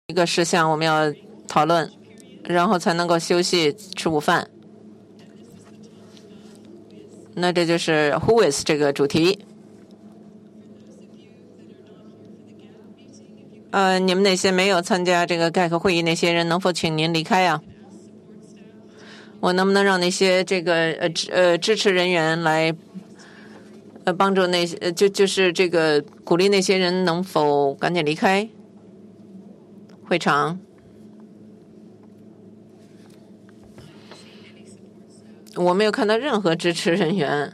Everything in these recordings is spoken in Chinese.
一个事项我们要讨论，然后才能够休息吃午饭。那这就是 Who is 这个主题。你们那些没有参加这个 GAC 会议那些人，能否请您离开啊？我能不能让那些这个支持人员来帮助那些就是这个鼓励那些人能否赶紧离开会场？我没有看到任何支持人员。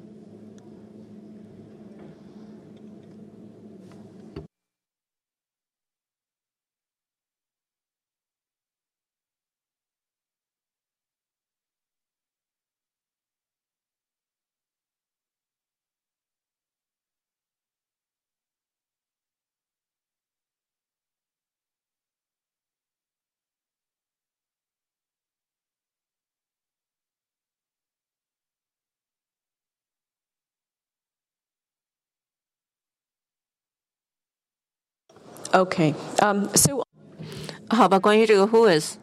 Okay. So 好吧，关于这个 Who is，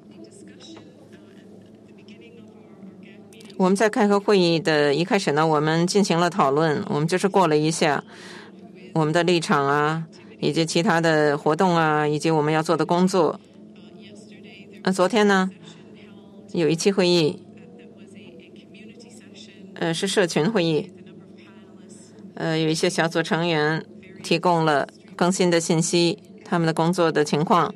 我们在开个会议的一开始呢，我们进行了讨论，我们就是过了一下我们的立场啊，以及其他的活动啊，以及我们要做的工作。昨天呢，有一期会议，是社群会议，有一些小组成员提供了更新的信息，他们的工作的情况。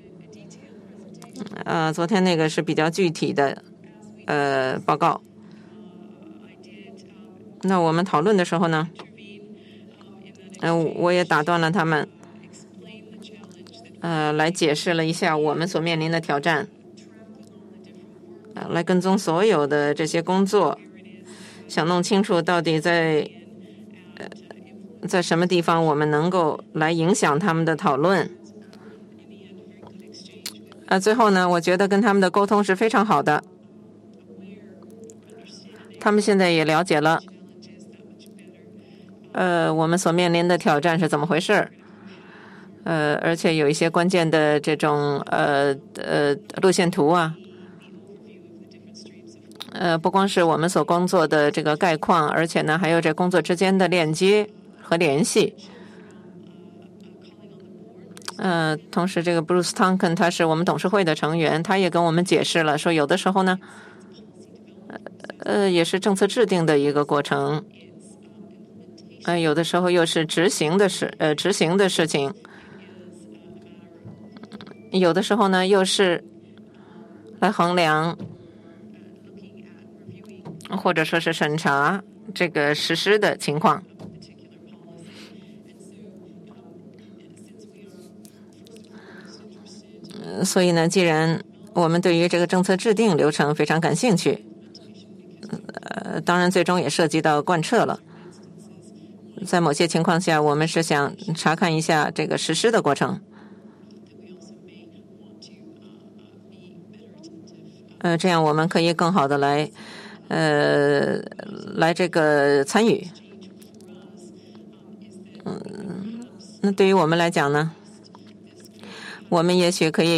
昨天那个是比较具体的报告。那我们讨论的时候呢，我也打断了他们，来解释了一下我们所面临的挑战，来跟踪所有的这些工作，想弄清楚到底在什么地方我们能够来影响他们的讨论。最后呢，我觉得跟他们的沟通是非常好的，他们现在也了解了我们所面临的挑战是怎么回事，而且有一些关键的这种路线图啊，不光是我们所工作的这个概况，而且呢还有这工作之间的链接和联系。同时这个 Bruce Tonkin 他是我们董事会的成员，他也跟我们解释了，说有的时候呢也是政策制定的一个过程，有的时候又是执行的事情，有的时候呢又是来衡量或者说是审查这个实施的情况。所以呢，既然我们对于这个政策制定流程非常感兴趣，当然最终也涉及到贯彻了。在某些情况下，我们是想查看一下这个实施的过程。这样我们可以更好的来这个参与。那对于我们来讲呢，我们也许可以